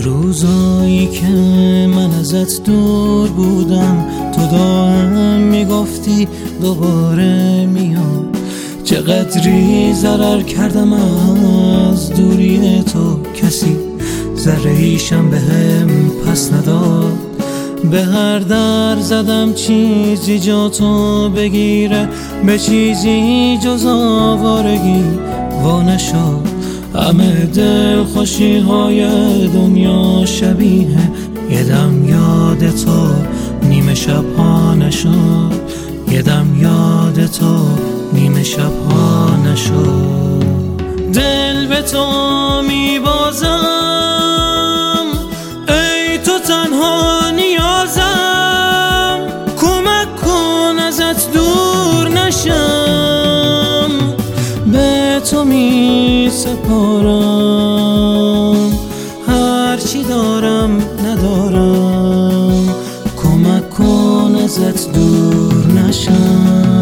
روزایی که من ازت دور بودم تو دائم میگفتی دوباره میام. چقدری ضرر کردم از دوری تو، کسی ذره ایشم بهم پس نداد. به هر در زدم چیزی جا تو بگیره، به چیزی جز آوارگی وا نشد. همه دل خوشی های دنیا شبیه یه دم یاد تو نیمه شب ها نشد. یه دم یاد تو نیمه شب ها نشد. دل به تو میبازم ای تو تنها نیازم، کمک کن ازت دور نشم. به تو می سپارم هرچی دارم ندارم، کمک کن ازت دور نشم.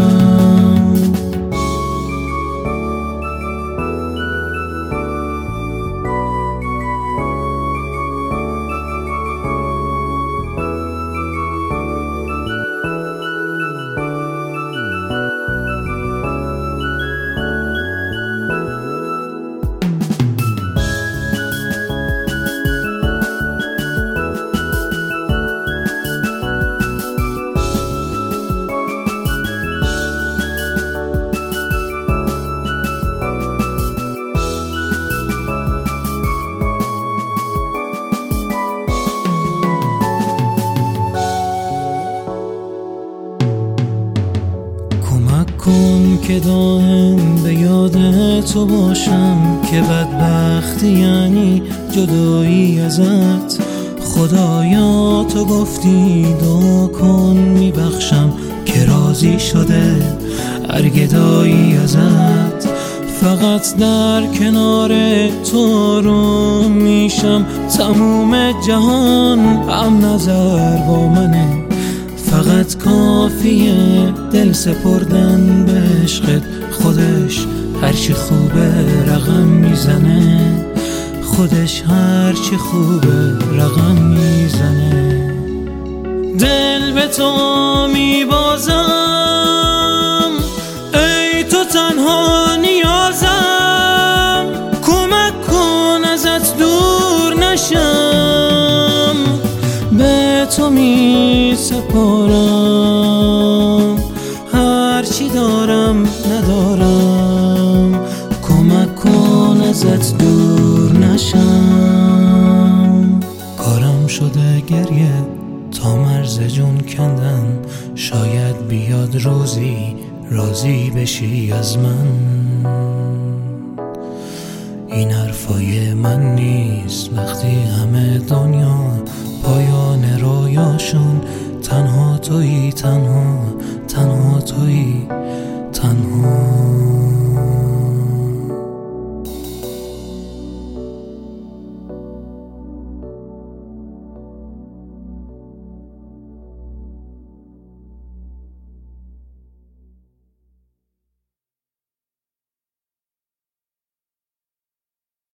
کن که دائم به یاد تو باشم، که بدبختی یعنی جدایی ازت. خدایا تو گفتی دعا کن میبخشم، که راضی شده هر گدایی ازت. فقط در کنار تو رو میشم، تموم جهان هم نظر با منه. فقط کافیه دل سپردن به عشقت، خودش هرچی خوبه رقم میزنه. خودش هرچی خوبه رقم میزنه. دل به تو میبازم ای تو تنها نیازم، کمک کن ازت دور نشم. به تو می سپارم هرچی دارم ندارم، کمک کن ازت دور نشم. کارم شده گریه تا مرز جون کندن، شاید بیاد روزی راضی بشی از من. این حرفای من نیست وقتی همه دنیا پایان رویاشون تنها تویی، تنها تویی.